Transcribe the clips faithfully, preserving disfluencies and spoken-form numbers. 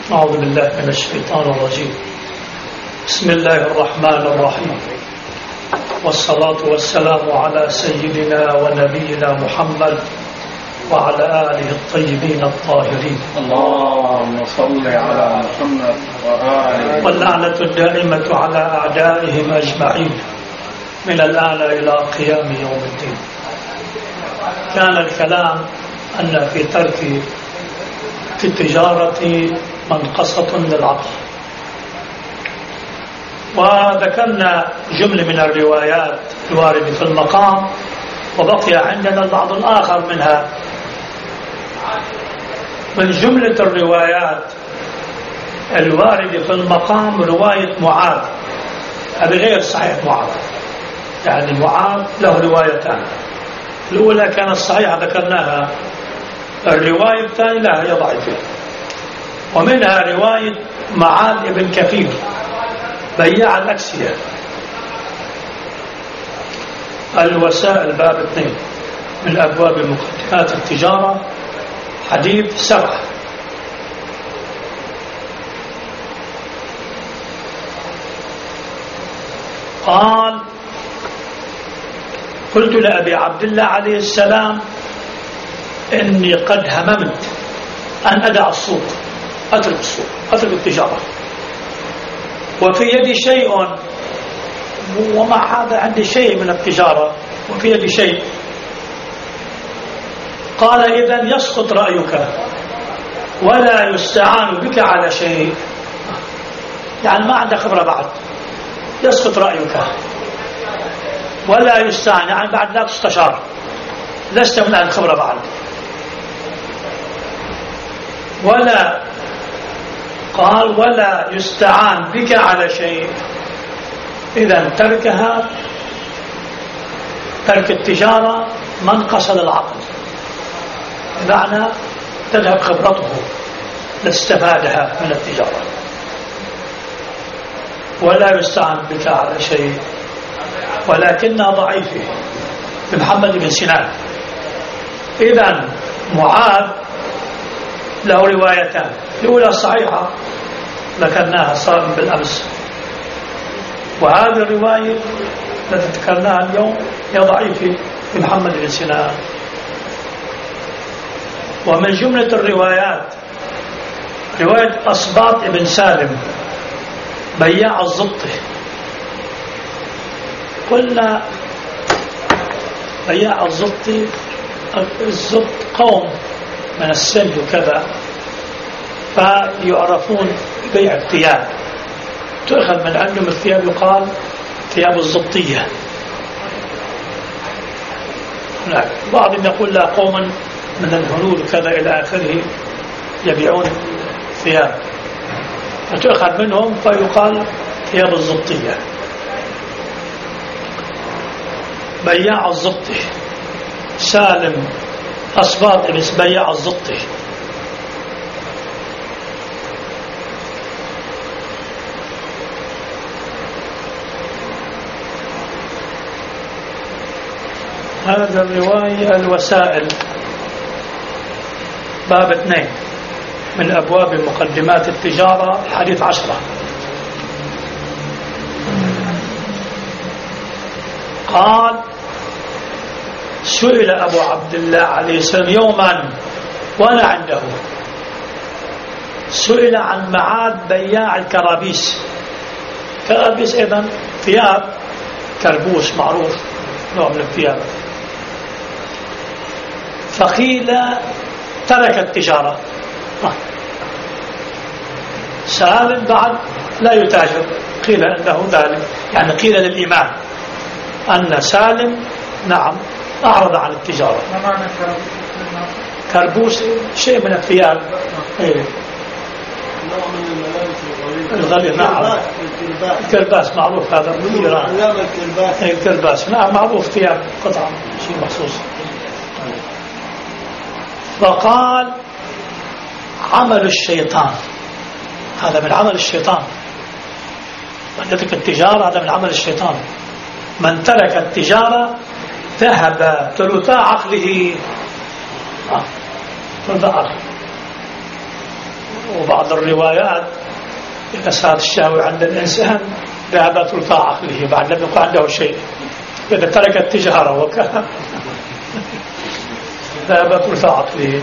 أعوذ بالله من الشيطان الرجيم. بسم الله الرحمن الرحيم، والصلاة والسلام على سيدنا ونبينا محمد وعلى آله الطيبين الطاهرين. اللهم صل على محمد وآله. واللعنة الدائمة على أعدائهم أجمعين من الآن إلى قيام يوم الدين. كان الكلام أن في ترك في التجارة منقصة للعقل، وذكرنا جملة من الروايات الواردة في المقام، وبقي عندنا البعض الآخر منها. من جملة الروايات الواردة في المقام رواية معاذ، هذا غير صحيح معاذ، يعني معاذ له روايتان، الأولى كانت صحيحة ذكرناها، الرواية الثانية لا هي ضعيفة. ومنها رواية معاذ بن كثير بياع الأكسية، الوسائل باب اثنين من أبواب مقدمات التجارة، حديث سبعة. قال: قلت لأبي عبد الله عليه السلام إني قد هممت أن أدع السوق، أترك السوق، أترك التجارة، وفي يدي شيء، ومع هذا عندي شيء من التجارة وفي يدي شيء. قال: إذن يسقط رأيك ولا يستعان بك على شيء، يعني ما عندك خبرة بعد، يسقط رأيك ولا يستعان، يعني بعد لا تستشار، لست من الخبرة بعد. ولا قال ولا يستعان بك على شيء، إذن تركها، ترك التجارة منقص للعقل، بمعنى تذهب خبرته لاستفادها من التجارة. ولا يستعان بك على شيء، ولكنها ضعيفة، بمحمد بن سنان. إذن معاذ له روايتان، الأولى صحيحة ذكرناها صار بالأمس، وهذه الرواية التي ذكرناها اليوم هي ضعيفة بمحمد بن سنان. ومن جملة الروايات رواية أصباط بن سالم بياع الزبط. قلنا بياع الزبط، الزبط قوم من السند وكذا، فيعرفون ببيع الثياب، تؤخذ من عندهم الثياب، يقال ثياب الزبطية. بعضهم يقول لا، قوم من الهنود وكذا إلى آخره يبيعون ثياب، فتؤخذ منهم فيقال ثياب الزبطية. بياع الزبطي سالم أصباط بن بياع الزبطي. هذا الرواية الوسائل باب اثنين من أبواب مقدمات التجارة، حديث عشرة. قال: سئل أبو عبد الله عليه السلام يوما وأنا عنده، سئل عن معاذ بياع الكرابيس. كرابيس أيضا ثياب، كربوس معروف، نوع من الثياب. فقيل ترك التجارة، سالم بعد لا يتاجر، قيل أنه ذلك، يعني قيل للإمام أن سالم نعم أعرض عن التجارة. ما معنى كربوس؟ شيء من الثياب، إيه، نوع من الملابس الغليظ. نعم، الكرباس معروف، هذا من إيران. الكرباس نعم معروف، ثياب، قطعة، شيء مخصوص. فقال: عمل الشيطان، هذا من عمل الشيطان، من ترك التجارة هذا من عمل الشيطان. من ترك التجارة ذهب ثلث عقله، ثلث عقله. وبعض الروايات إذا صارت الشهوة عند الإنسان ذهبت رفاع عقله بعد لم يكن عنده شيء، إذا ترك التجارة وكان ذهبت رفاع عقله.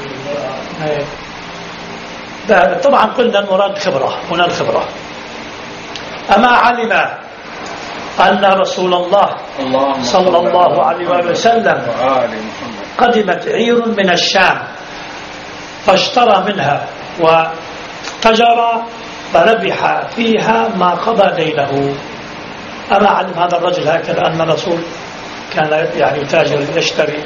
طبعا قلنا المراد خبرة، هنا الخبرة. أما علم أن رسول الله صلى الله عليه وسلم قدمت عير من الشام فاشترى منها واتجر فربح فيها ما قضى دينه. أما علم هذا الرجل هكذا أن الرسول كان يعني تاجر يشتري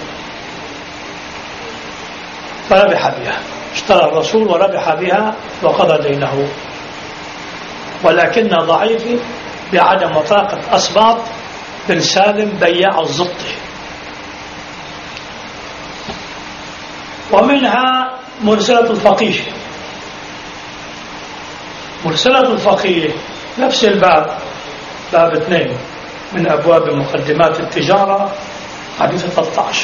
فربح بها، اشترى الرسول وربح بها وقضى دينه. ولكن ضعيف بعدم وثاقة أسباط بن سالم بياع الزبطي. ومنها مرسلة الفقيه. مرسلة الفقيه نفس الباب، باب اثنين من أبواب مقدمات التجارة، حديث ثلاثة عشر.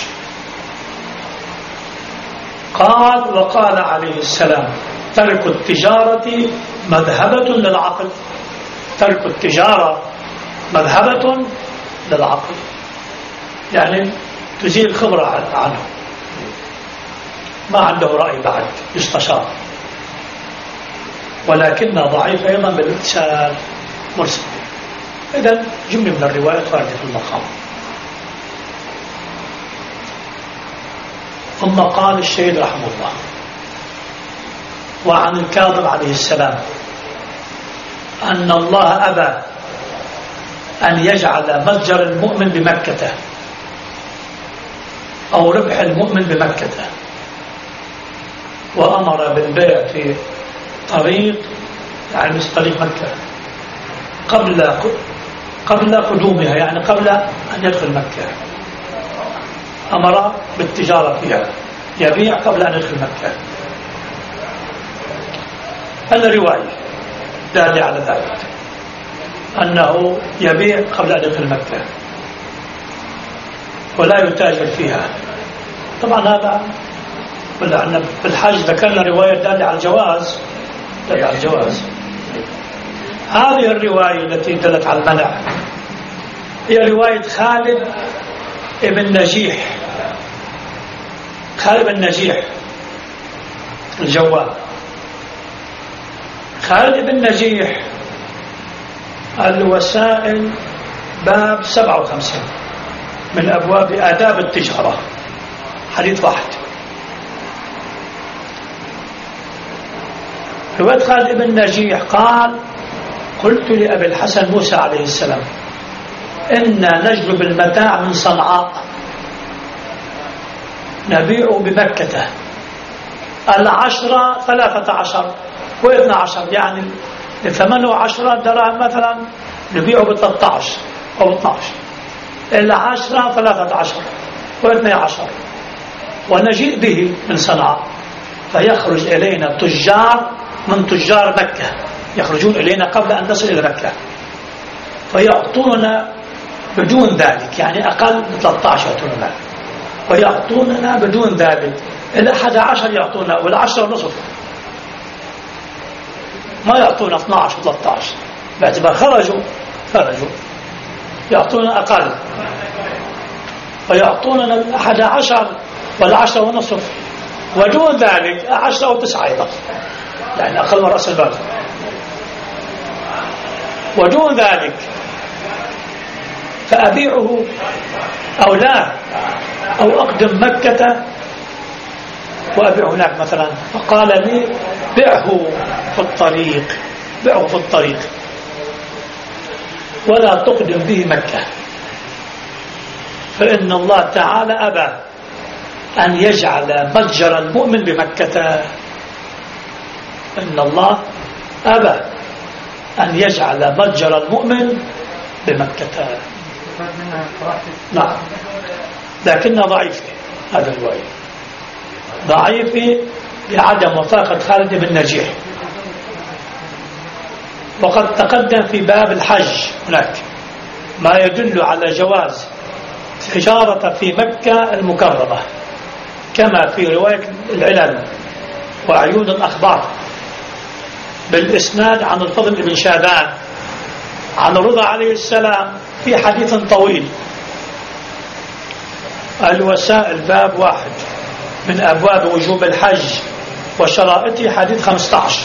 قال وقال عليه السلام ترك التجارة مذهبة للعقل. ترك التجارة مذهبة للعقل، يعني تزيل خبرة عنه، ما عنده رأي بعد يستشار. ولكن ضعيف أيضا بالاتصال مرسل. إذن جملة من الروايات واردة في المقام. ثم قال الشهيد رحمه الله وعن الكاظم عليه السلام أن الله أبى أن يجعل متجر المؤمن بمكة أو ربح المؤمن بمكة، وأمر بالبيع في طريق، يعني مثل طريق مكة قبل قبل قدومها، يعني قبل أن يدخل مكة أمر بالتجارة فيها، يبيع قبل أن يدخل مكة. الرواية دال على ذلك أنه يبيع قبل أن يدخل مكة ولا يتاجر فيها. طبعا هذا في الحج ذكرنا رواية دال على الجواز، دال على الجواز. هذه الرواية التي دلت على المنع هي رواية خالد ابن نجيح. خالد بن نجيح الجواب. خالد بن نجيح الوسائل باب سبعة وخمسين من أبواب آداب التجارة، حديث واحد. رواية خالد بن نجيح قال قلت لأبي الحسن موسى عليه السلام إنا نجلب المتاع من صنعاء نبيع بمكة العشرة ثلاثة عشر واثنى عشر، يعني ثمانية وعشرة دراهم مثلا نبيعه بثلاثة عشر أو اثنى عشر، العشرة ثلاثة عشر واثنى عشر، ونجيء به من صنعاء فيخرج إلينا تجار من تجار مكة، يخرجون إلينا قبل أن نصل إلى مكة فيعطوننا بدون ذلك، يعني أقل من ثلاثة عشر يعطوننا، ويعطوننا بدون ذلك الأحد عشر يعطونا، والعشرة نصف ما يعطونا اثنى عشر ثلاثة عشر، باعتبار خرجوا خرجوا يعطونا أقل، ويعطوننا الأحد عشر والعشرة ونصف، ودون ذلك عشرة وتسعة أيضا، يعني أقل من رأس الباب، ودون ذلك فأبيعه أو لا، أو أقدم مكة وأبيع هناك مثلا، فقال لي بيعه في الطريق، بيعه في الطريق ولا تقدم به مكة، فإن الله تعالى أبى أن يجعل متجر المؤمن بمكة. إن الله أبى أن يجعل متجر المؤمن بمكة. نعم، لكنها ضعيفة، هذا الرواية ضعيفة بعدم وثاقة خالد بن نجيح. وقد تقدم في باب الحج هناك ما يدل على جواز تجارة في مكة المكرمة، كما في رواية العلل وعيون الأخبار بالإسناد عن الفضل بن شاذان عن رضا عليه السلام في حديث طويل. الوسائل باب واحد من أبواب وجوب الحج وشرائطه، حديث خمسة عشر.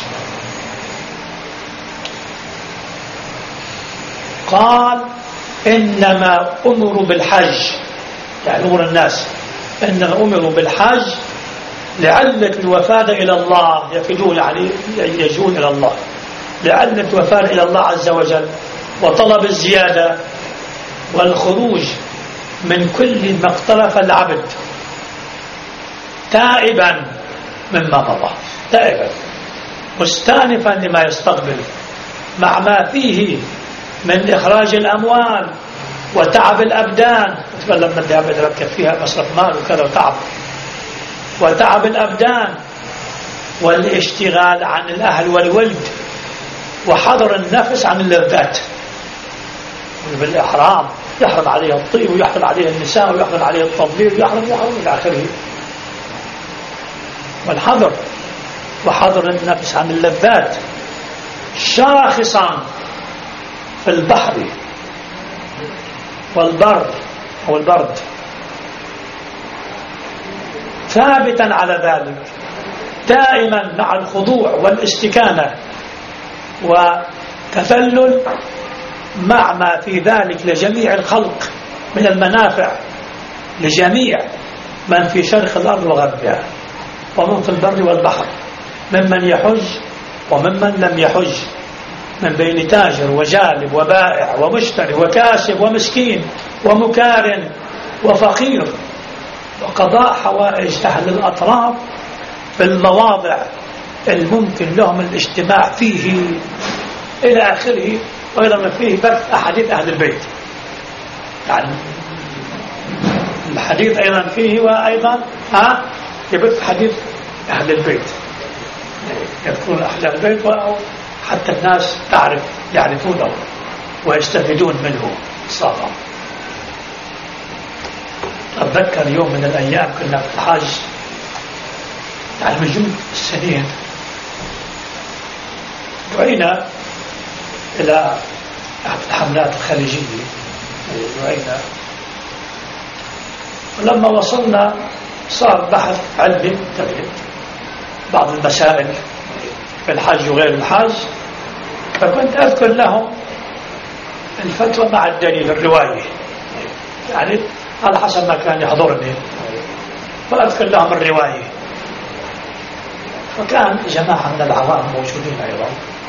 قال إنما أمروا بالحج، يعني أمر الناس إنما أمروا بالحج لعلة الوفاد إلى الله، يفدون يعني يجون إلى الله، لعلة الوفاد إلى الله عز وجل، وطلب الزيادة والخروج من كل ما اقترف العبد تائبا مما مضى، تائبا مستانفا لما يستقبل، مع ما فيه من إخراج الأموال وتعب الأبدان. لما الذهب يتركب فيها مصرف مال وكذا وتعب وتعب الأبدان، والاشتغال عن الأهل والولد، وحضر النفس عن اللذات. بالإحرام يحرم عليه الطيب ويحرم عليه النساء ويحرم عليه التضليل ويحرم يحرم إلى آخره. والحضر وحضر النفس عن اللذات شاخصا في البحر والبرد أو البرد، ثابتا على ذلك، دائما مع الخضوع والاستكانة وتذلل، مع ما في ذلك لجميع الخلق من المنافع لجميع من في شرق الأرض وغربها، ومن في البر والبحر، ممن يحج وممن لم يحج، من بين تاجر وجالب وبائع ومشتري وكاسب ومسكين ومكارن وفقير، وقضاء حوائج أهل الأطراف في المواضع الممكن لهم الاجتماع فيه إلى آخره. وأيضا ما فيه بث أحاديث أهل البيت، يعني الحديث أيضا فيه، وأيضا ها يبث حديث أهل البيت، يذكرون أهل البيت حتى الناس تعرف يعرفونه ويستفيدون منه صراحة. أتذكر يوم من الأيام كنا في الحج، يعني من جمع السنين، دعينا إلى أحد الحملات الخليجية، دعينا، ولما وصلنا صار بحث علمي تبعي بعض المسائل في الحج وغير الحج، فكنت أذكر لهم الفتوى مع الدليل الرواية، يعني على حسب ما كان يحضرني، فأذكر لهم الرواية. فكان جماعة من العوام موجودين أيضا،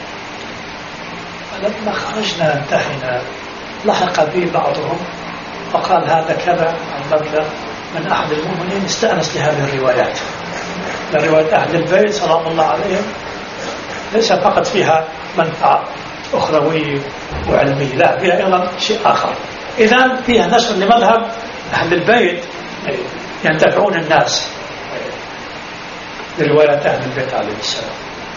فلما خرجنا انتهينا لحق بي بعضهم فقال هذا كذا المبلغ من أحد المؤمنين، استأنس لهذه الروايات، لرواية أهل البيت سلام الله عليهم، ليس فقط فيها منفعة أخروية وعلمية، لا فيها أيضا شيء آخر. إذن فيها نشر لمذهب أهل البيت، ينتفعون الناس برواية أهل البيت عليه السلام.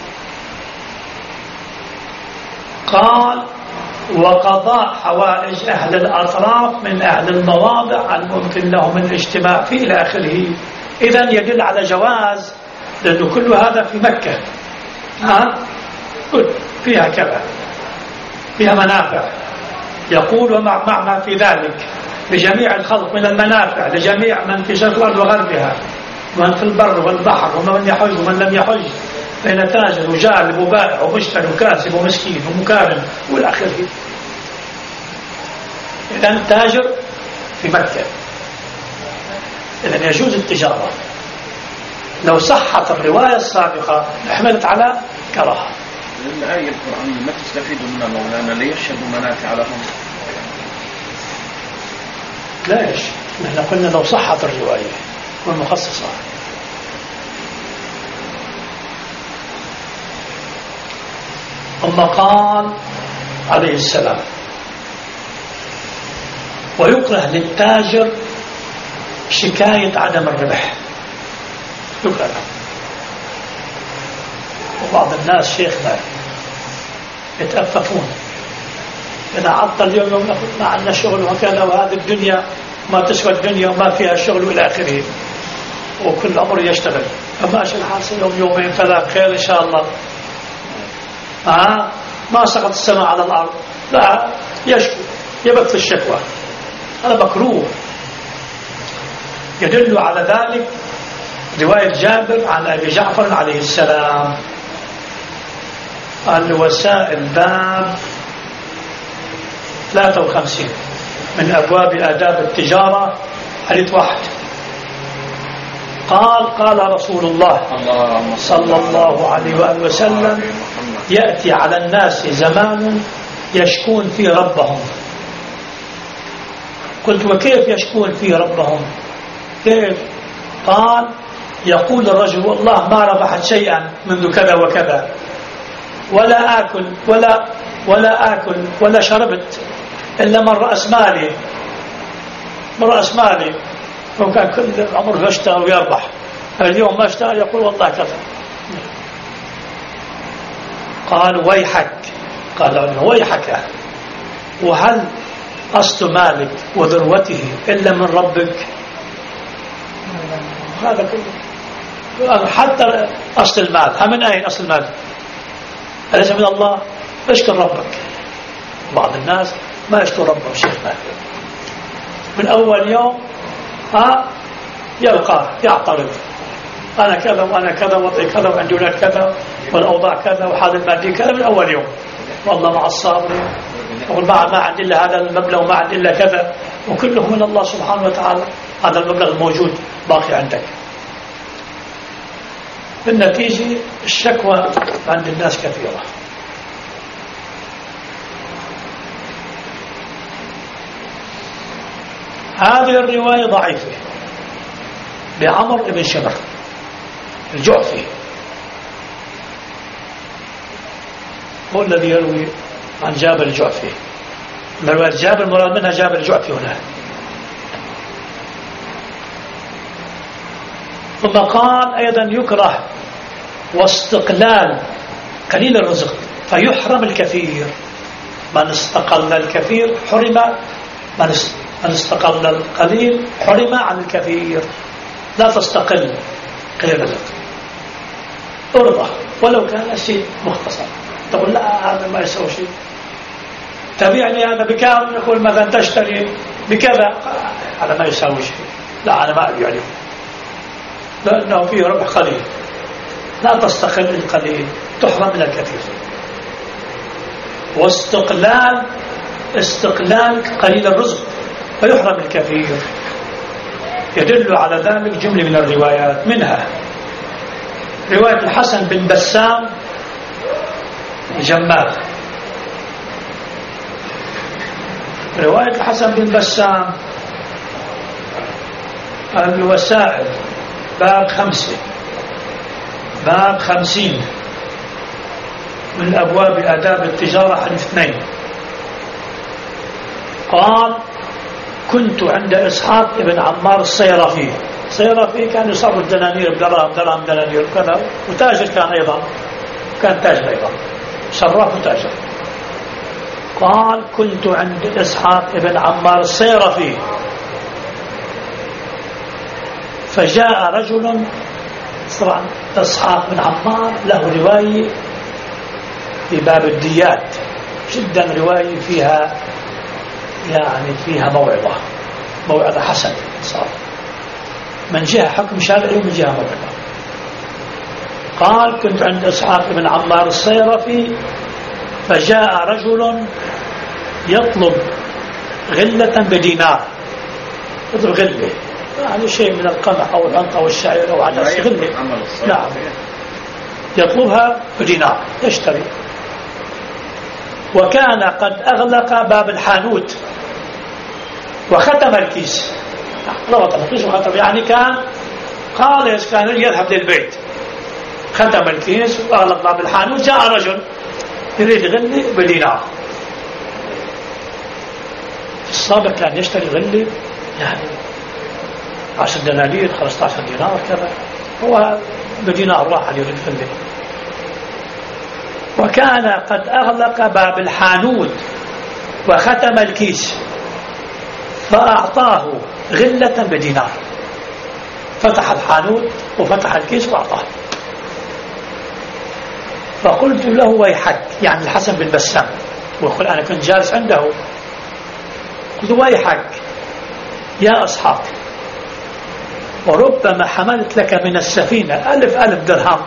قال وقضاء حوائج أهل الأطراف من أهل المواضع الممكن لهم الاجتماع فيه إلى آخره. إذن يدل على جواز، لأنه كل هذا في مكة، ها فيها كذا، فيها منافع. يقول ومع مع ما في ذلك لجميع الخلق من المنافع لجميع من في شرق الأرض وغربها، من في البر والبحر، ومن يحج ومن لم يحج، بين تاجر وجالب وبائع ومشتري وكاسب ومسكين ومكارم والى اخره. إذن تاجر في مكة، إذن يجوز التجارة. لو صحت الرواية السابقة احملت على كراهة. الآية القرآنية ما تستفيد منها مولانا ليشهدوا منافع لهم؟ ليش؟ نحن قلنا لو صحت الرواية والمخصصة. ثم قال عليه السلام ويكره للتاجر شكاية عدم الربح، يكره. وبعض الناس شيخنا يتأففون، إذا عطل اليوم يوم ما عندنا شغل وكذا، وهذه الدنيا ما تسوى الدنيا وما فيها شغل إلى آخره، وكل عمر يشتغل، فماشي الحال يوم يومين كذا بخير إن شاء الله. آه ما سقط السماء على الأرض، لا، يشكو، يبث الشكوى، هذا مكروه. يدل على ذلك رواية جابر عن أبي جعفر عليه السلام، الوسائل باب ثلاثة وخمسين من أبواب آداب التجارة، حديث واحد. قال قال رسول الله صلى الله عليه وآله وسلم: يأتي على الناس زمان يشكون فيه ربهم. قلت: وكيف يشكون فيه ربهم؟ كيف؟ قال: يقول الرجل: والله ما ربحت شيئا منذ كذا وكذا، ولا آكل ولا ولا آكل ولا شربت إلا من رأس مالي، من رأس مالي، وكان كل عمره يشتغل ويربح، اليوم ما اشتغل يقول والله كذا. قال: ويحك. قال: ويحك، وهل أصل مالك وذروته إلا من ربك؟ هذا كله، حتى أصل المال، من أين أصل المال؟ أليس من الله؟ اشكر ربك. بعض الناس ما يشكر ربه شيخنا، من أول يوم ها يلقى يعترض: أنا كذا وأنا كذا وضعي كذا وعندي ولاد كذا والأوضاع كذا وحال المادي كذا، من أول يوم والله مع الصابرين، يقول ما ما عندي إلا هذا المبلغ وما عندي إلا كذا، وكله من الله سبحانه وتعالى. هذا المبلغ الموجود باقي عندك. بالنتيجة الشكوى عند الناس كثيرة. هذه الرواية ضعيفة بعمر بن شمر الجعفي، هو الذي يروي عن جابر الجعفي. رواية جابر مراد منها جابر الجعفي هنا. ثم قال أيضا: يكره واستقلال قليل الرزق فيحرم الكثير. من استقل الكثير حرم، من استقل القليل حرم عن الكثير. لا تستقل قليل الرزق، ارضى ولو كان شيء مختصر. تقول لا هذا ما يسوي شيء، تبيعني هذا بكام؟ يقول مثلا تشتري بكذا، هذا ما يساوي شيء، لا أنا ما أبيع اليوم لأنه فيه ربح قليل. لا تستقل القليل، تحرم من الكثير. واستقلال استقلال قليل الرزق فيحرم الكثير. يدل على ذلك جملة من الروايات، منها رواية الحسن بن بسام الجمال. رواية الحسن بن بسام الوسائل باب خمسة باب خمسين من أبواب آداب التجارة، حديث اثنين. قال: كنت عند إسحاق بن عمار الصيرفي. الصيرفي كان يصرف الدنانير بدراهم درهم دنانير كذا، وتاجر كان أيضا، كان تاجر أيضا، صراف وتاجر. قال: كنت عند إسحاق بن عمار الصيرفي فجاء رجل. طبعا إسحاق بن عمار له رواية في باب الديات جدا، رواية فيها يعني فيها موعظة موعظة حسنة صار من جهة حكم شرعي ومن جهة موعظة. قال: كنت عند إسحاق بن عمار الصيرفي فجاء رجل يطلب غلة بدينار. يطلب غلة يعني شيء من القمح أو العنق أو الشعير أو عدس، غلة. نعم، يطلبها بدينار يشتري. وكان قد أغلق باب الحانوت وختم الكيس. ربط الكيس وختم، يعني كان قال كان يذهب للبيت، ختم الكيس وأغلق باب الحانوت. جاء رجل يريد غلة بدينار. في السابق كان يشتري غلة يعني عشر دنانير خمسة عشر دينار كذا، هو بدينار واحد يريد غلة. وكان قد أغلق باب الحانوت وختم الكيس، فأعطاه غلة بدينار. فتح الحانوت وفتح الكيس وأعطاه. فقلت له ويحك، يعني الحسن بن بسام، ويقول أنا كنت جالس عنده، قلت ويحك يا أصحاب، وربما حملت لك من السفينة ألف ألف درهم،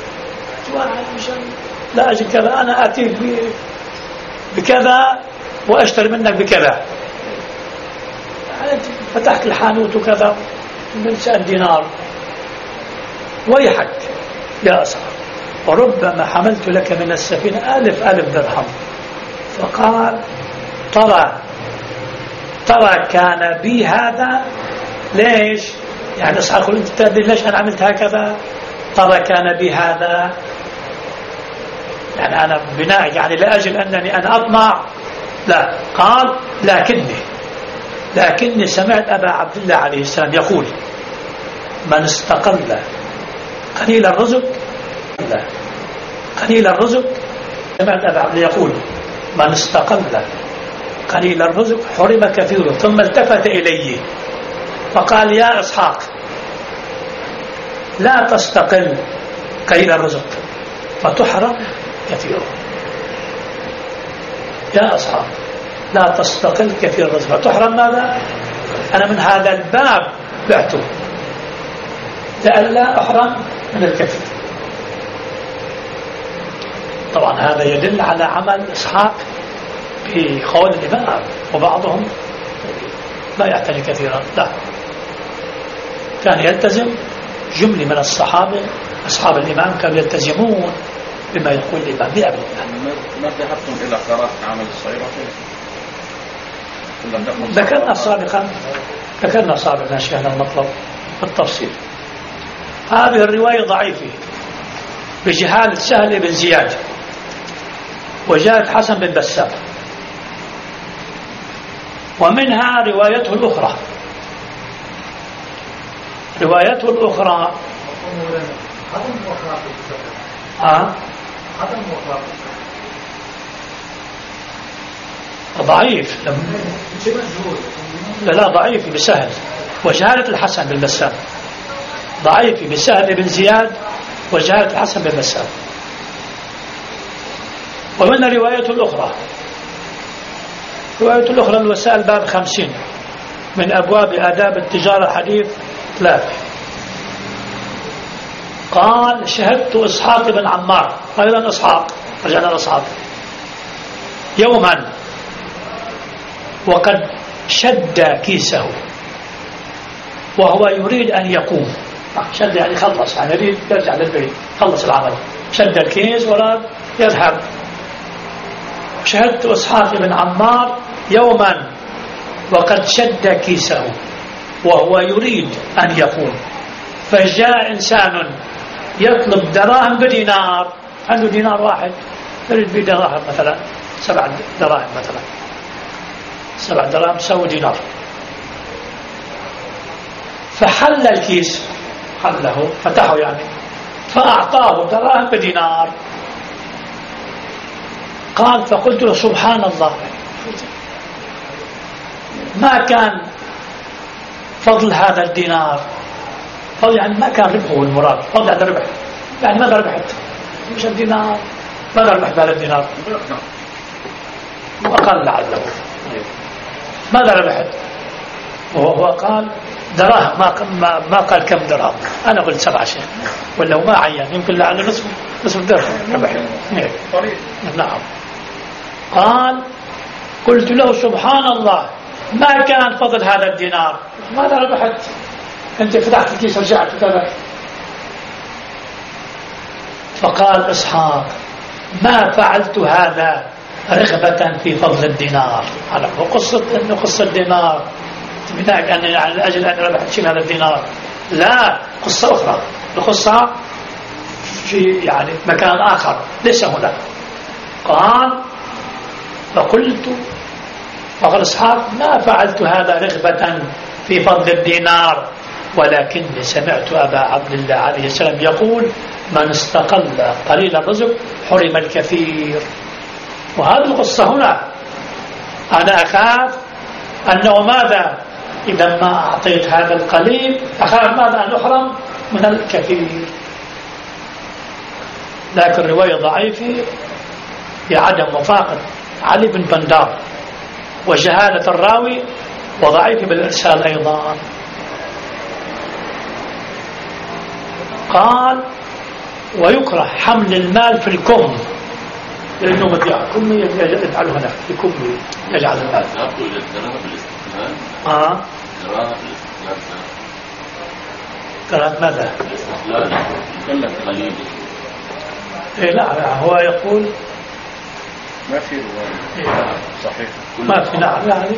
لا أجل كذا، أنا أتيك بكذا وأشتري منك بكذا، فتحت الحانوت وكذا من سأل دينار، ويحك يا أصحاب، وربما حملت لك من السفينة ألف ألف درهم. فقال ترى ترى كان بي هذا، ليش؟ يعني أصحاب يقول أنت تدري ليش أنا عملت هكذا؟ ترى كان بي هذا، يعني أنا بناء يعني لا أجل أنني أنا أطمع، لا. قال لكني لكني سمعت أبا عبد الله عليه السلام يقول من استقل قليل الرزق قليل الرزق سمعت أبا عبد الله يقول من استقل قليل الرزق حرم كثيره. ثم التفت إليه فقال يا إسحاق لا تستقل قليل الرزق فتحرم كثيره. يا أصحاب لا تستقل كثير الرزق فتحرم ماذا؟ أنا من هذا الباب بعته لألا أحرم من الكثير. طبعا هذا يدل على عمل إسحاق بقول الإمام، وبعضهم لا يعتني كثيرا، لا، كان يلتزم. جملة من الصحابة أصحاب الإمام كانوا يلتزمون بما يقول الإمام بأبي الله. ما ذهبتم إلى قراءة عمل الصغيرة؟ ذكرنا سابقا ذكرنا سابقا شيخنا المطلب بالتفصيل. هذه الرواية ضعيفة بجهالة سهل بن زياد وجاءت حسن بن بسام، ومنها روايته الأخرى روايته الأخرى ها ضعيف، لا لا ضعيف بسهل، وجهالة الحسن بن بسام ضعيف بسهل بن زياد وجهالة الحسن بن بسام. ومن روايته الأخرى روايته الأخرى الوسائل باب خمسين من أبواب آداب التجارة حديث ثلاثة. قال شهدت إسحاق بن عمار، أيضا إسحاق، رجعنا لإسحاق، يوما وقد شد كيسه وهو يريد أن يقوم، شد يعني خلص، يعني يريد يرجع للبيت، خلص العمل، شد الكيس وراد يذهب. شهدت إسحاق بن عمار يوما وقد شد كيسه وهو يريد أن يقوم، فجاء إنسان يطلب دراهم بدينار، عنده دينار واحد يريد بدراهم مثلا سبع دراهم، مثلا سبع دراهم تساوي دينار، فحل الكيس، حله فتحه يعني، فأعطاه دراهم بدينار. قال فقلت له سبحان الله، ما كان فضل هذا الدينار، فضل يعني ما كان ربحه المراد، فضل هذا الربح يعني ماذا ربحت؟ مش الدينار، ماذا ربحت هذا الدينار؟ وقال لعله ماذا ربحت؟ وهو قال دراهم، ما ما قال كم درهم، أنا قلت سبعة شيء ولا ما عين، يمكن لعله نصف نصف درهم ربح. نعم. قال قلت له سبحان الله ما كان فضل هذا الدينار، ماذا ربحت؟ أنت فتحت الكيس رجعت وكذا. فقال إسحاق ما فعلت هذا رغبة في فضل الدينار، على قصة أنه قصة الدينار بناء أن على أجل أن ربحت شيء هذا الدينار، لا، قصة أخرى، القصة في يعني مكان آخر ليس هنا. قال فقلت فقال إسحاق ما فعلت هذا رغبة في فضل الدينار، ولكني سمعت أبا عبد الله عليه السلام يقول من استقل قليل الرزق حرم الكثير. وهذه القصة هنا أنا أخاف أنه ماذا إذا ما أعطيت هذا القليل أخاف ماذا أن أحرم من الكثير. لكن رواية ضعيفة بعدم وفاقة علي بن بندار وجهالة الراوي، وضعيفة بالإرسال أيضا. قال ويكره حمل المال في الكم، لأنه مبيع كم يجعله هنا في كم يجعل المال. آه كراهة الاستقلال. كراهة ماذا؟ الاستقلال مكلف قليل. إيه لا, لا هو يقول ما في رواية إيه صحيح ما في. نعم يعني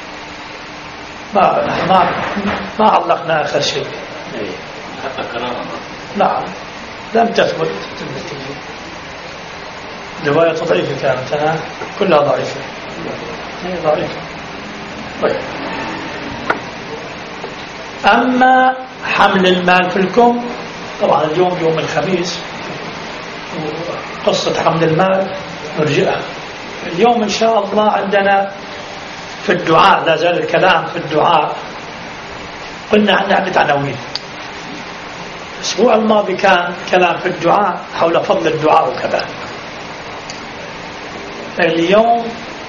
ما ما ما علقنا آخر شيء. إيه. حتى كراهة نعم لم تثبت النتيجة. رواية ضعيفة كانت أنا كلها ضعيفة. هي ضعيفة. طيب أما حمل المال في الكم، طبعا اليوم يوم الخميس قصة حمل المال نرجئها. اليوم إن شاء الله عندنا في الدعاء، لا زال الكلام في الدعاء. قلنا عندنا عدة عناوين. الأسبوع الماضي كان كلام في الدعاء حول فضل الدعاء وكذا. اليوم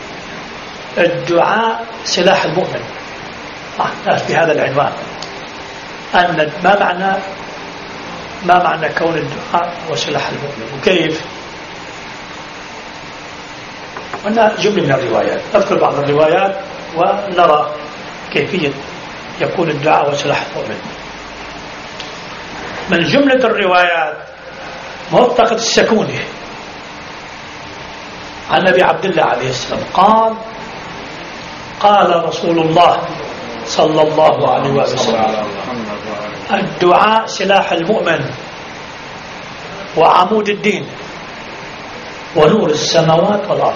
الدعاء سلاح المؤمن بهذا العنوان. أن ما معنى ما معنى كون الدعاء وسلاح المؤمن وكيف؟ قلنا جملة من الروايات، أذكر بعض الروايات ونرى كيفية يكون الدعاء وسلاح المؤمن. من جملة الروايات موثقة السكوني عن أبي عبد الله عليه السلام قال قال رسول الله صلى الله عليه وسلم الدعاء سلاح المؤمن وعمود الدين ونور السماوات والأرض.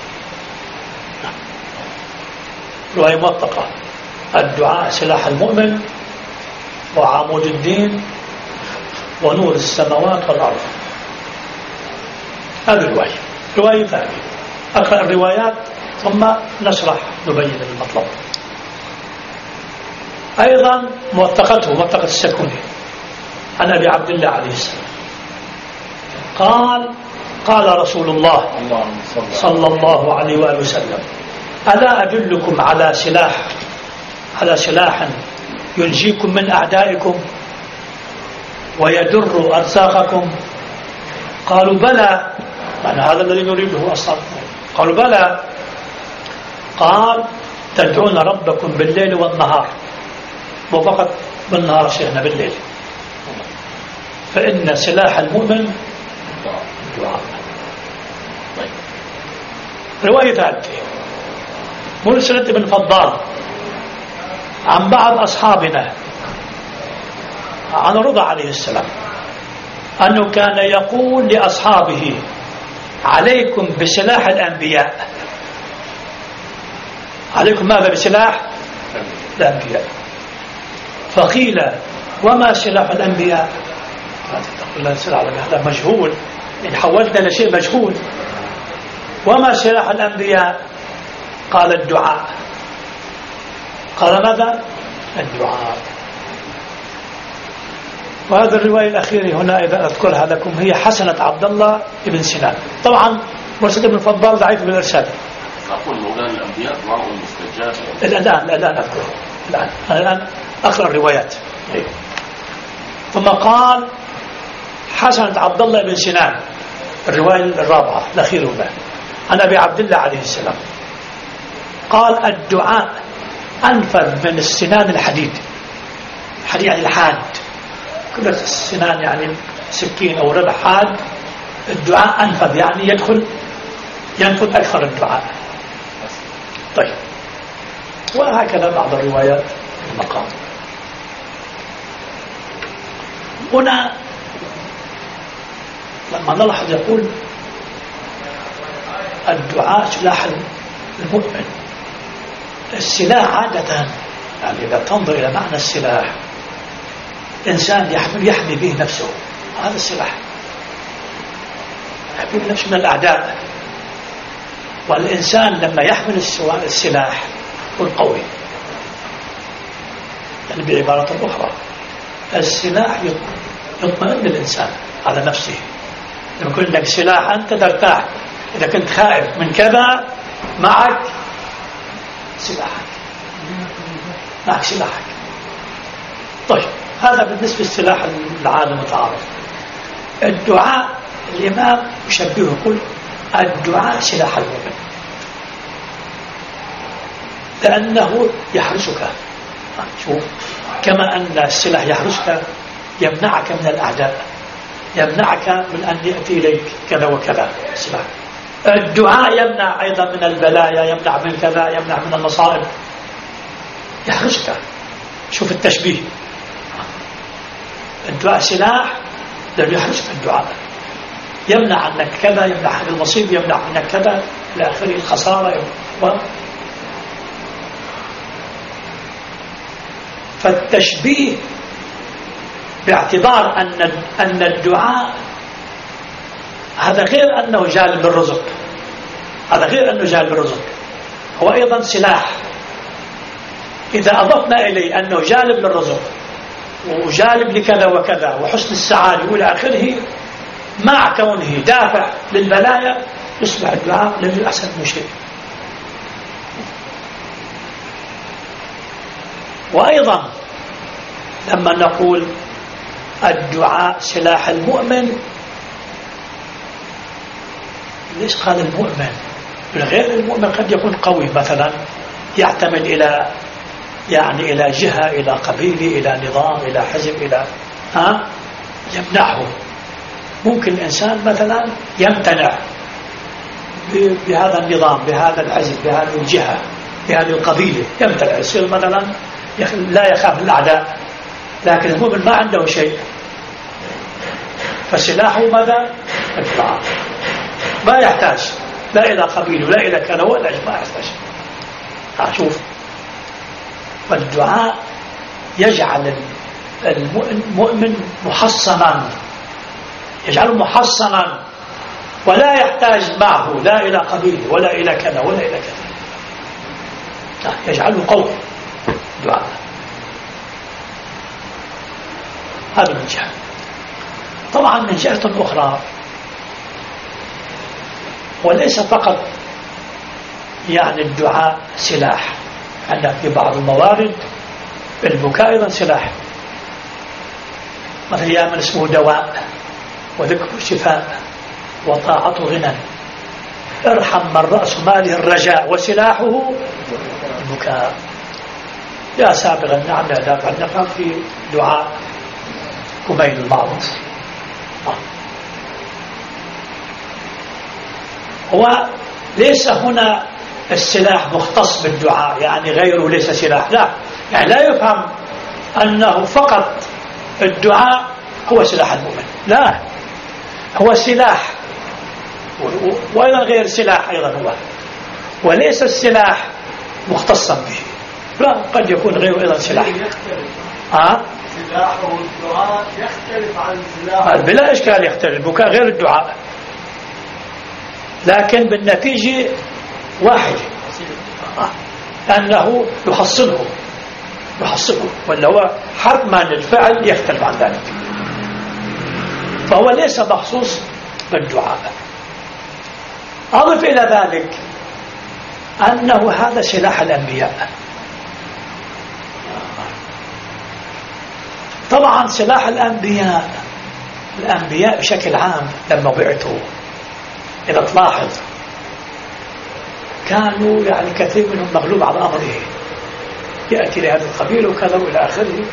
رواية موثقة. الدعاء سلاح المؤمن وعمود الدين ونور السماوات والأرض. هذه الرواية. رواية ثانية أقرأ الروايات ثم نشرح نبين المطلب. أيضا موثقته موثقة السكوني عن أبي عبد الله عليه السلام قال قال رسول الله صلى الله عليه وآله وسلم ألا أدلكم على سلاح على سلاح ينجيكم من أعدائكم ويدر أرزاقكم؟ قالوا بلى. معنى هذا الذي نريده أصلا. قالوا بلى. قال تدعون ربكم بالليل والنهار، مو فقط بالنهار شيخنا، بالليل. فإن سلاح المؤمن الدعاء. رواية ثالثة مرسلة بن فضال عن بعض أصحابنا عن رضا عليه السلام أنه كان يقول لأصحابه عليكم بسلاح الأنبياء. عليكم ماذا؟ بسلاح الأنبياء. فقيل وما سلاح الأنبياء؟ تقول سلاح هذا مجهول، إن حولتنا لشيء مجهول. وما سلاح الأنبياء؟ قال الدعاء. قال ماذا؟ الدعاء. وهذه الرواية الأخيرة هنا إذا أذكرها لكم هي حسنة عبد الله بن سنان. طبعا مرسل بن فضال ضعيف بالإرسال. أقول مولانا الأنبياء معه المستجاب. الآن الآن أذكره الآن الآن أقرأ الروايات. ثم قال حسنة عبد الله بن سنان الرواية الرابعة الأخيرة هنا عن أبي عبد الله عليه السلام قال الدعاء أنفذ من السنان الحديد. الحديد يعني الحاد، كل السنان يعني سكين أو ربع حاد. الدعاء أنفذ يعني يدخل ينفذ أكثر الدعاء. طيب وهكذا بعض الروايات المقام. هنا لما نلاحظ يقول الدعاء سلاح المؤمن. السلاح عادة يعني إذا تنظر إلى معنى السلاح إنسان يحمل يحمي به نفسه، هذا السلاح يحمي نفسه من الأعداء. والإنسان لما يحمل السلاح يكون قوي. يعني بعبارة أخرى السلاح يطمئن الإنسان على نفسه لما يكون لك سلاح أنت ترتاح. إذا كنت خائف من كذا معك سلاحك، معك سلاحك. طيب هذا بالنسبة للسلاح العالم المتعارف. الدعاء الإمام يشبهه يقول الدعاء سلاح المؤمن، لأنه يحرسك. شوف، كما أن السلاح يحرسك يمنعك من الأعداء، يمنعك من أن يأتي إليك كذا وكذا السلاح. الدعاء يمنع أيضا من البلايا، يمنع من كذا، يمنع من المصائب، يحرسك. شوف التشبيه، الدعاء سلاح لأنه يحرسك. الدعاء يمنع عنك كذا، يمنع عن المصيب، يمنع عنك كذا إلى آخره، الخسارة. و... فالتشبيه باعتبار أن أن الدعاء هذا غير أنه جالب للرزق، هذا غير أنه جالب للرزق، هو أيضا سلاح. إذا أضفنا إليه أنه جالب للرزق وجالب لكذا وكذا وحسن السعادة وإلى آخره، مع كونه دافع للبلايا، يصبح الدعاء لم أحسن من شيء. وأيضا لما نقول الدعاء سلاح المؤمن، ليش قال المؤمن؟ غير المؤمن قد يكون قوي مثلا، يعتمد إلى يعني إلى جهة، إلى قبيلة، إلى نظام، إلى حزب، إلى ها يمنعه. ممكن الإنسان مثلا يمتنع بهذا النظام، بهذا الحزب، بهذه الجهة، بهذه القبيلة، يمتنع، يصير مثلا لا يخاف الأعداء. لكن المؤمن ما عنده شيء، فسلاحه ماذا؟ الدعاء. ما يحتاج لا إلى قبيله ولا إلى كذا ولا ما يحتاج. شوف، فالدعاء يجعل المؤمن محصنا، يجعله محصنا، ولا يحتاج معه لا إلى قبيله ولا إلى كذا ولا إلى كذا، يجعله قوي دعاء. هذا من جهة. طبعا من جهة أخرى، وليس فقط يعني الدعاء سلاح، عندنا في بعض الموارد البكاء أيضا سلاح. مثل يا من اسمه دواء، وذكر شفاء، وطاعته غنى. ارحم من رأس ماله الرجاء وسلاحه البكاء. يا سابقا نعم لا عندنا في دعاء كميل المعروف. هو ليس هنا السلاح مختص بالدعاء، يعني غيره ليس سلاح، لا، يعني لا يفهم أنه فقط الدعاء هو سلاح المؤمن، لا، هو سلاح وأيضا غير سلاح أيضا هو، وليس السلاح مختصا به، لا، قد يكون غيره أيضا سلاح. ها؟ سلاح والدعاء يختلف عن سلاح، بلا إشكال يختلف. البكاء غير الدعاء، لكن بالنتيجة واحد، أنه يحصله يحصله ولا هو حتما الفعل يختلف عن ذلك. فهو ليس مخصوص بالدعاء. أضف إلى ذلك أنه هذا سلاح الأنبياء. طبعا سلاح الأنبياء الأنبياء بشكل عام لما بعثوا، إذا تلاحظ كانوا يعني كثير منهم مغلوب على أمره، يأتي لهذه القبيلة وكذا وإلى آخره،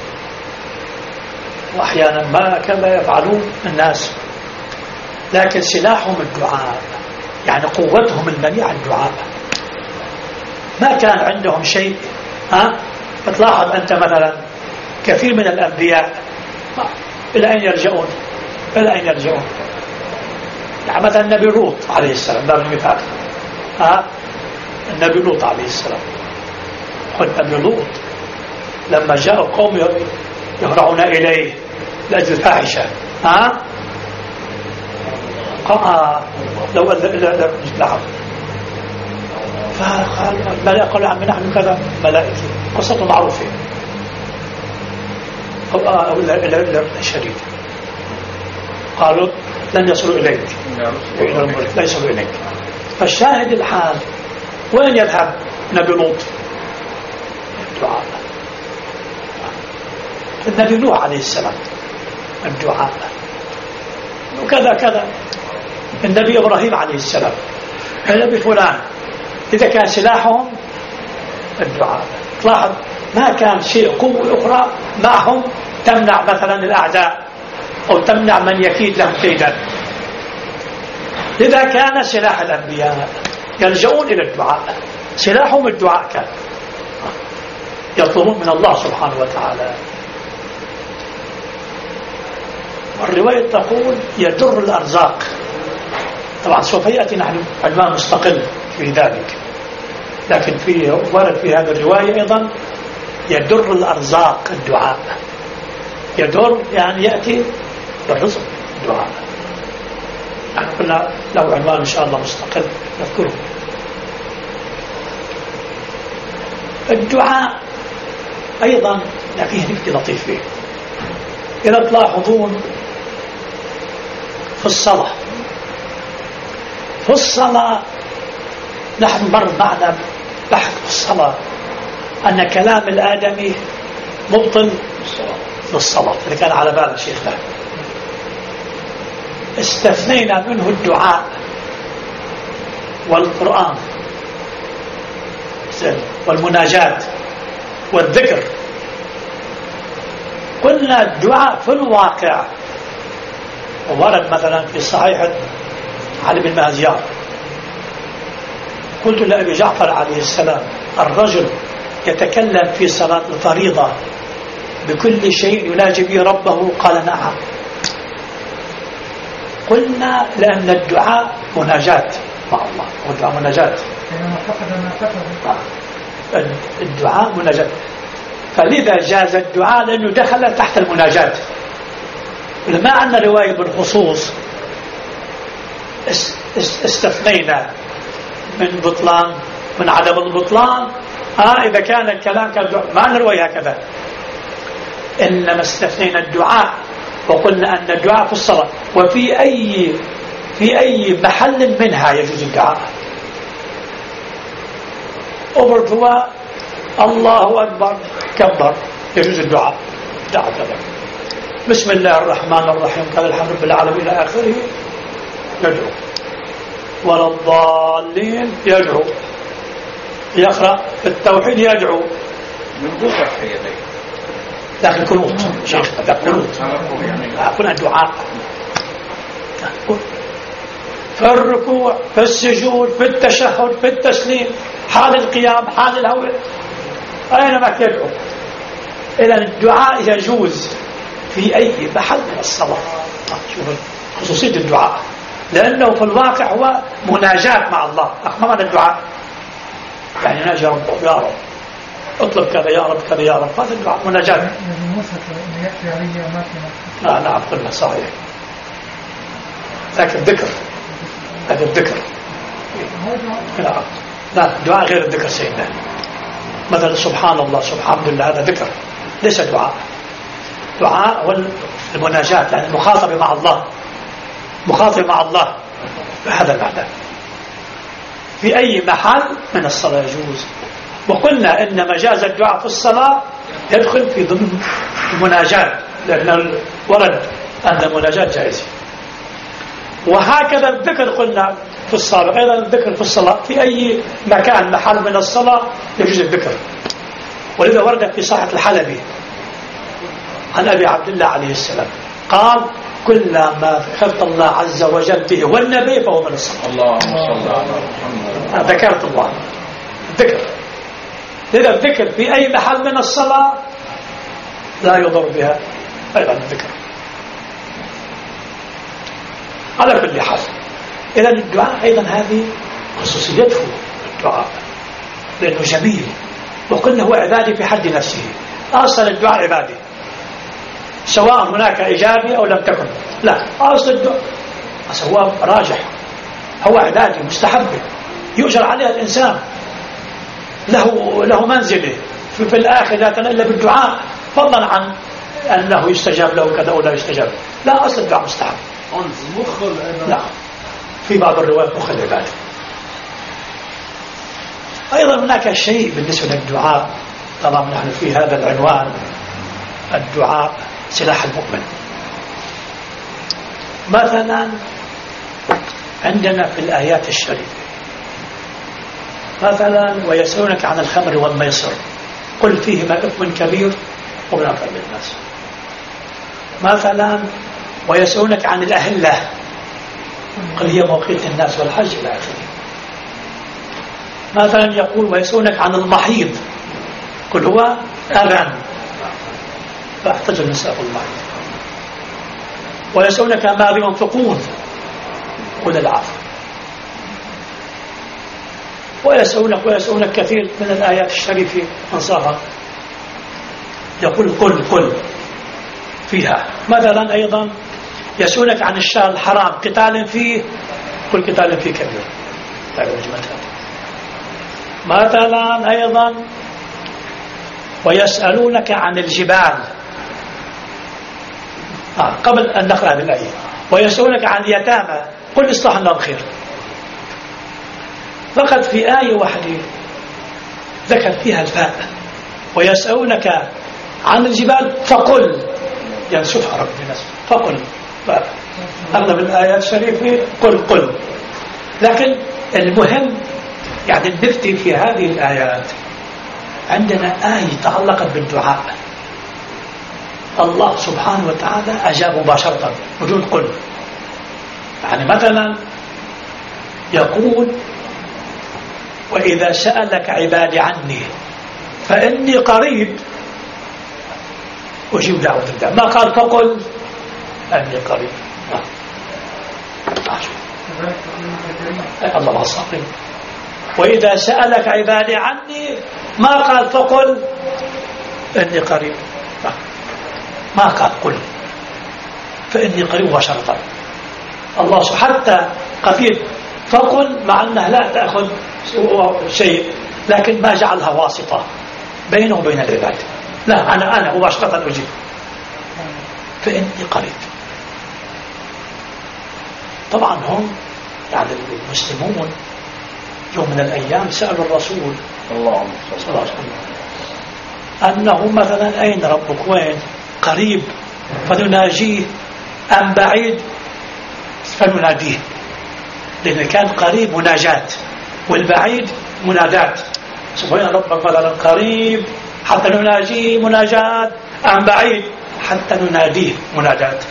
وأحيانا ما كما يفعلون الناس، لكن سلاحهم الدعاء، يعني قوتهم المنيعة الدعاء. ما كان عندهم شيء. ها تلاحظ أنت مثلا كثير من الأنبياء إلى أين يرجعون؟ إلى أين يرجعون؟ يعني مثلا النبي لوط عليه السلام، باب المثال. ها النبي لوط عليه السلام، قلت النبي لوط لما جاء قوم يهرعون إليه لأجل الفاحشة، ها قال لو لعب، فقال الملائكة قالوا عم نحن كذا ملائكة، قصة معروفة أو الشديد. قالوا لن يصلوا إليك، لا يصلوا إليك. فالشاهد الحال وين يذهب نبي لوط؟ الدعاء. النبي نوح عليه السلام الدعاء، وكذا كذا. النبي إبراهيم عليه السلام، النبي فلان، إذا كان سلاحهم الدعاء. تلاحظ ما كان شيء قوة أخرى معهم تمنع مثلا الأعداء أو تمنع من يكيد لهم كيدا. إذا كان سلاح الأنبياء يلجؤون إلى الدعاء، سلاحهم الدعاء، كان يطلبون من الله سبحانه وتعالى. والرواية تقول يدر الأرزاق. طبعا سوف يأتي نحن عنوان مستقل في ذلك، لكن فيه ورد في هذه الرواية أيضا يدر الأرزاق الدعاء. يدر يعني يأتي بالرزق الدعاء. نحن قلنا له عنوان إن شاء الله مستقل نذكره. الدعاء أيضا فيه نكتة لطيف فيه. إذا تلاحظون في الصلاة في الصلاة نحن مر معنا بحث في الصلاة أن كلام الآدمي مبطل للصلاة، اللي كان على بال شيخنا. استثنينا منه الدعاء والقرآن والمناجات والذكر. قلنا الدعاء في الواقع ورد مثلا في صحيح علي بن مهزيار، قلت لأبي جعفر عليه السلام الرجل يتكلم في صلاة الفريضة بكل شيء يناجي به ربه؟ قال نعم. قلنا لأن الدعاء مناجاة مع الله، والدعاء مناجاة، الدعاء مناجاة، فلذا جاز الدعاء لأنه دخل تحت المناجاة. لما أن رواية بالخصوص استثنينا من بطلان من عدم البطلان آه إذا كان الكلام كالدعاء، ما أن رواية هكذا، إنما استثنينا الدعاء وقلنا أن الدعاء في الصلاة وفي أي في أي محل منها يجوز الدعاء. أمرت هو الله أكبر كبر يجوز الدعاء، دعاء كذا بسم الله الرحمن الرحيم قال الحمد لله العالمين إلى آخره يدعو، ولا الضالين يدعو، يقرأ في التوحيد يدعو من دون رفع يديه، لكن قنوت شيخ هذا قنوت هنا دعاء في الركوع في السجود في التشهد في التسليم حال القيام حال الهوى أينما يدعو. إذا الدعاء يجوز في أي محل من الصلاة. شوف خصوصية الدعاء لأنه في الواقع هو مناجاة مع الله. ما معنى الدعاء؟ يعني ناجي ربه يا رب اطلب كذا يا رب كذا يا رب، هذا الدعاء مناجاة. لا نعم قلنا صحيح، لكن الذكر هذا الذكر لا لا الدعاء غير الذكر سيدنا. مثلا سبحان الله سبحان الله هذا ذكر ليس دعاء. دعاء والمناجاة يعني المخاطبة مع الله، مخاطبة مع الله بهذا المعنى في أي محل من الصلاة يجوز. وقلنا إن مجاز الدعاء في الصلاة يدخل في ضمن المناجاة لأن ورد أن المناجاة جائزة. وهكذا الذكر قلنا في الصلاة، أيضا الذكر في الصلاة في أي مكان محل من الصلاة يجوز الذكر. ولذا ورد في صحيح الحلبي عن أبي عبد الله عليه السلام قال كلما ذكرت الله عز وجل به والنبي فهو من الصلاة. اللهم صل على محمد. ذكرت الله الذكر. لذا الذكر في أي محل من الصلاة لا يضر بها أيضا الذكر على كل حال. إذا الدعاء أيضا هذه خصوصيته الدعاء لأنه جميل، وقلنا هو عبادي في حد نفسه. أصل الدعاء عبادي سواء هناك إجابة أو لم تكن، لا أصل الدعاء هو راجح، هو عبادي مستحب يؤجر عليها الإنسان، له له منزله في, في الآخر لا تنال بالدعاء فضلا عن أنه يستجاب له كذا أو لا يستجاب. لا أصل الدعاء مستحب أنس مخ العبادة. لا، في بعض الروايات مخ العبادة. أيضا هناك شيء بالنسبة للدعاء، طبعا نحن في هذا العنوان الدعاء سلاح المؤمن. مثلا عندنا في الآيات الشريفة مثلا ويسألونك عن الخمر والميسر قل فيهما إثم كبير ومنافع للناس. مثلا ويسألونك عن الأهلة قل هي موقيت الناس والحج إلى آخره. مثلا يقول ويسألونك عن المحيض قل هو أذى فاعتزلوا النساء في المحيض. ويسألونك ماذا ينفقون قل العفو. ويسألونك ويسألونك كثير من الآيات الشريفة أنصافا يقول قل قل فيها. مثلا أيضا يسألونك عن الشهر الحرام قتال فيه قل قتال فيه كبير. مثلا أيضا ويسألونك عن الجبال آه قبل أن نقرأ هذه الآية ويسألونك عن اليتامى قل إصلاح لهم خير. فقط في آية واحدة ذكر فيها الفاء ويسألونك عن الجبال فقل ينسفها ربنا فقل. أغلب الآيات الشريفة قل قل. لكن المهم يعني نفتي في هذه الآيات عندنا آية تعلقت بالدعاء الله سبحانه وتعالى أجاب مباشرة بدون قل. يعني مثلا يقول وإذا سألك عبادي عني فإني قريب أجيب دعوة الداعي. ما قال فقل أني قريب. الله ما صاحب. وإذا سألك عبادي عني ما قال فقل إني قريب. ما قال قل فإني قريب وشرطا. الله حتى قضية فقل مع أنها لا تأخذ شيء لكن ما جعلها واسطة بينه وبين العباد. لا أنا أنا مباشرة أجيب فإني قريب. طبعا هم يعني المسلمون يوم من الأيام سألوا الرسول صلى الله عليه وسلم أنه مثلا أين ربك وين قريب فنناجيه أم بعيد فنناديه. لأن كان قريب مناجاة والبعيد منادات. سبحان ربك مثلا قريب حتى نناجيه مناجاة أم بعيد حتى نناديه منادات.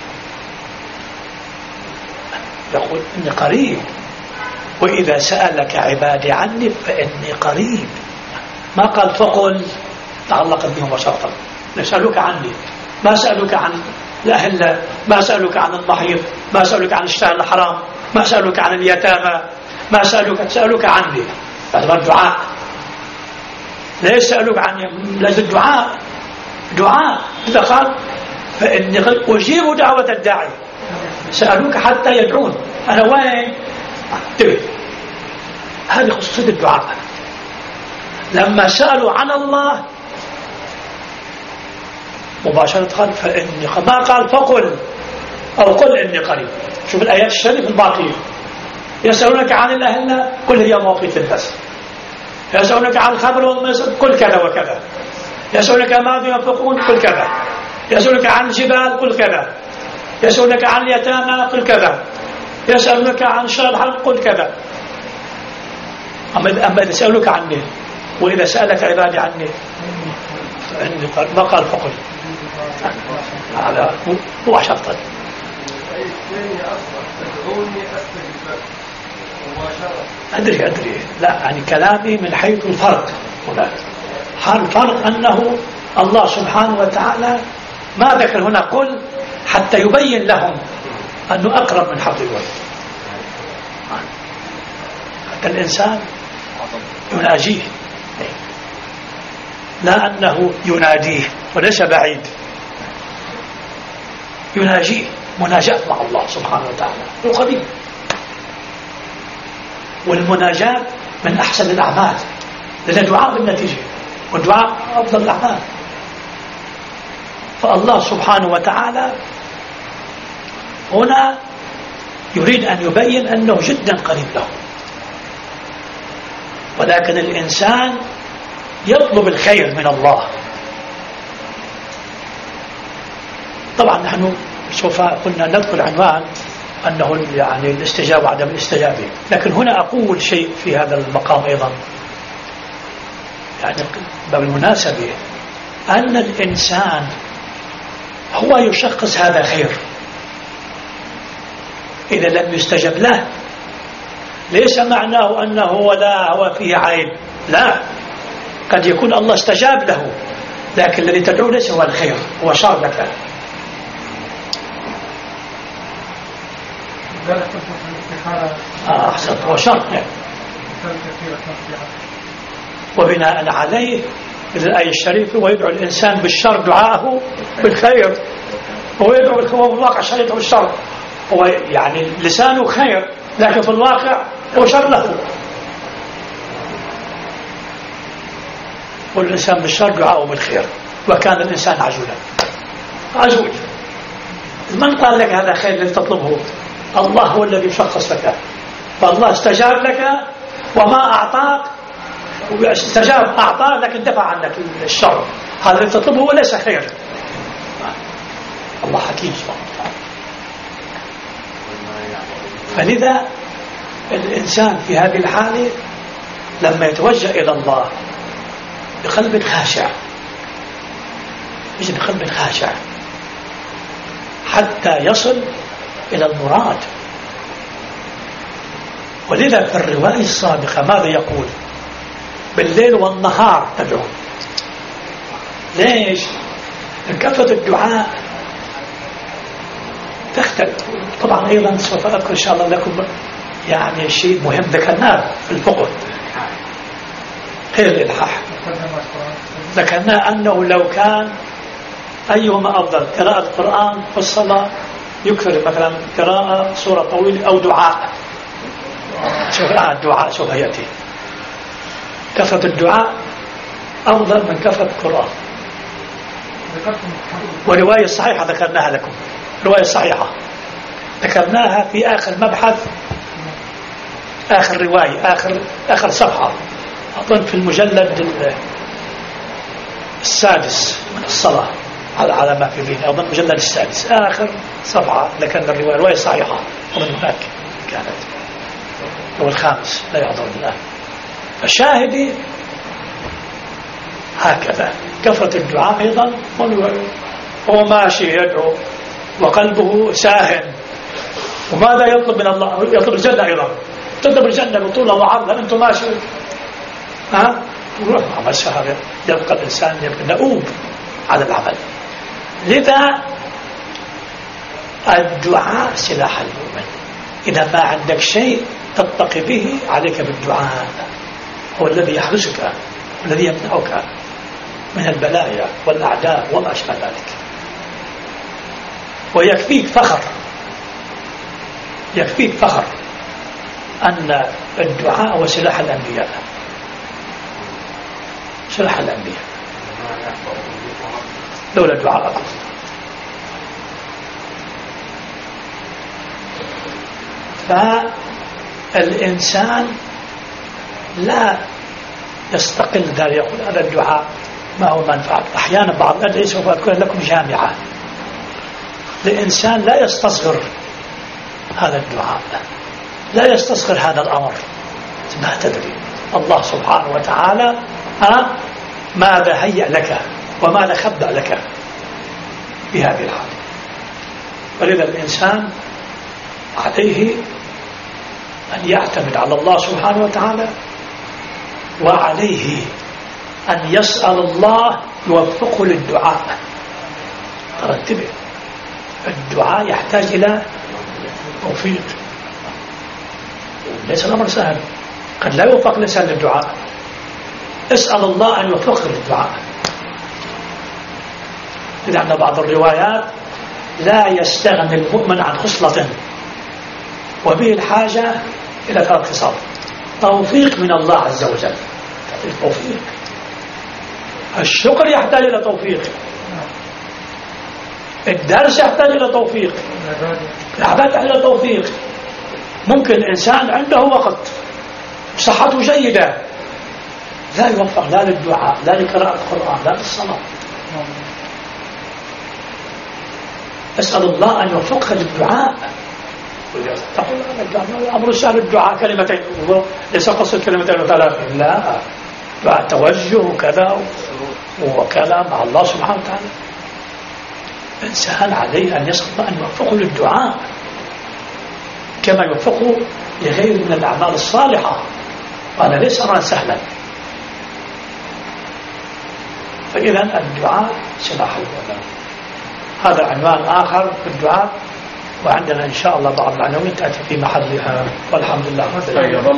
يقول إني قريب وإذا سألك عبادي عني فإني قريب. ما قال فقل تعلقت بهم وشرطا. يسألوك عني ما سألوك عن الأهلة ما سألوك عن المحيض ما سألوك عن الشهر الحرام ما سألوك عن اليتامى ما سألوك سألوك عني. هذا الدعاء ليس سألوك عن لازم الدعاء دعاء. إذا قال فإني أجيب دعوة الداعي سألوك حتى يدعون أنا وين انتبه. هذه خصوصية الدعاء. لما سألوا عن الله مباشرة قال فإني ما قال فقل أو قل إني قريب. شوف الآيات الشريفة الباقية يسألونك عن الأهلة قل هي موقيت الناس. يسألونك عن الخمر والميسر قل كذا وكذا. يسألونك ماذا ينفقون قل كذا. يسألونك عن الجبال قل كذا. يسألونك عن اليتامى قل كذا. يسألونك عن الشهر الحرام قل كذا. أما إذا يسألونك عني وإذا سألك عبادي عني فإني قال ما قال فقل هذا هو شرطا. أدري أدري لا يعني كلامي من حيث الفرق هنا. الفرق أنه الله سبحانه وتعالى ما ذكر هنا قل حتى يبين لهم أنه أقرب من حبل الوريد. حتى الإنسان يناجيه لا أنه يناديه وليس بعيد. يناجيه مناجاة مع الله سبحانه وتعالى القديم. والمناجاة من أحسن الأعمال لأن دعاء بالنتيجة والدعاء أفضل الأعمال. فالله سبحانه وتعالى هنا يريد أن يبين أنه جدا قريب له، ولكن الإنسان يطلب الخير من الله. طبعا نحن سوف قلنا نذكر عنوان أنه يعني الاستجابة وعدم الاستجابة، لكن هنا أقول شيء في هذا المقام أيضا يعني بالمناسبة، أن الإنسان هو يشخص هذا خير. إذا لم يستجب له ليس معناه أنه ولا هو فيه عيب، لا، قد يكون الله استجاب له، لكن الذي تدعو ليس هو الخير، هو شر لك. آه أحسن، هو شر يعني. وبناء عليه الآية الشريفة ويدعو الإنسان بالشر دعاءه بالخير، هو يدعو بالخير وفي الواقع شريطه بالشر، هو يعني لسانه خير لكن في الواقع هو شر له. والإنسان بالشر دعاءه بالخير، وكان الإنسان عجولا عجول. من قال لك هذا خير الذي تطلبه؟ الله هو الذي يشخص لك، فالله استجاب لك وما أعطاك، استجاب أعطاك لكن دفع عنك الشر، هذا الذي تطلبه وليس خير. الله حكيم سبحانه وتعالى. فلذا الإنسان في هذه الحالة لما يتوجه إلى الله بقلب خاشع، مش بقلب خاشع، حتى يصل إلى المراد. ولذا في الرواية السابقة ماذا يقول؟ بالليل والنهار تدعون. ليش؟ كثرة الدعاء تختلف. طبعا أيضا سوف أذكر إن شاء الله لكم يعني شيء مهم ذكرناه في الفقه غير الإلحاح. ذكرنا أنه لو كان أيهما أفضل، قراءة القرآن والصلاة، يكثر مثلا قراءة سورة طويلة أو دعاء. شوف الآن الدعاء سوف يأتي، كثرة الدعاء أفضل من كثرة القرآن. ورواية صحيحة ذكرناها لكم، رواية صحيحة ذكرناها في آخر مبحث، آخر رواية، آخر آخر صفحة أظن في المجلد السادس من الصلاة، على على ما في بيني أظن المجلد السادس آخر صفحة ذكرنا الرواية، رواية صحيحة ومن هناك كانت، هو الخامس لا يحضر الآن. فشاهدي هكذا كثرة الدعاء أيضا، هو ماشي يدعو وقلبه ساهن، وماذا يطلب من الله؟ يطلب الجنة أيضا، تطلب الجنة بطولة وعرضها، أنتم ماشي ها تروح عمل شهادة، يبقى الإنسان يبقى نؤوب على العمل. لذا الدعاء سلاح المؤمن. إذا ما عندك شيء تتقي به عليك بالدعاء، هو الذي يحرسك والذي يمنعك من البلايا والأعداء وما أشبه ذلك. ويكفيك فخر، يكفيك فخر أن الدعاء هو سلاح الأنبياء، سلاح الأنبياء، لولا دعاءكم. فالإنسان لا يستقل ذلك، يقول هذا الدعاء ما هو منفعة. أحيانا بعض الأدعية سوف أذكر لكم جامعة، الإنسان لا يستصغر هذا الدعاء، لا يستصغر هذا الأمر. ما تدري الله سبحانه وتعالى ها ماذا هيأ لك وماذا خبأ لك في هذه الحالة. ولذا الإنسان عليه أن يعتمد على الله سبحانه وتعالى، وعليه أن يسأل الله يوفقه للدعاء. ترتبه الدعاء يحتاج إلى توفيق، ليس الأمر سهل، قد لا يوفق الإنسان للدعاء. اسأل الله أن يوفقه للدعاء. لأن بعض الروايات لا يستغني المؤمن عن خصلة وبه الحاجة إلى ثلاث خصال: توفيق من الله عز وجل، توفيق، الشكر يحتاج إلى توفيق، الدرس يحتاج إلى توفيق، العبادة على توفيق. ممكن إنسان عنده وقت صحته جيدة لا يوفق لا للدعاء لا لقراءة القرآن لا للصلاة. أسأل الله أن يوفقك للدعاء. تقول أمر سهل الدعاء كلمتين ليس قصد كلمتين وثلاثة، لا، دعاء توجه وكذا وكلام مع الله سبحانه وتعالى. إنسان عليه أن يسأل الله أن يوفقه للدعاء كما يوفقه لغير من الأعمال الصالحة، وهذا ليس أمرا سهلا. فإذا الدعاء سلاح الأمة. هذا عنوان آخر في الدعاء، وعندنا إن شاء الله بعض العناوين تأتي في محلها، والحمد لله.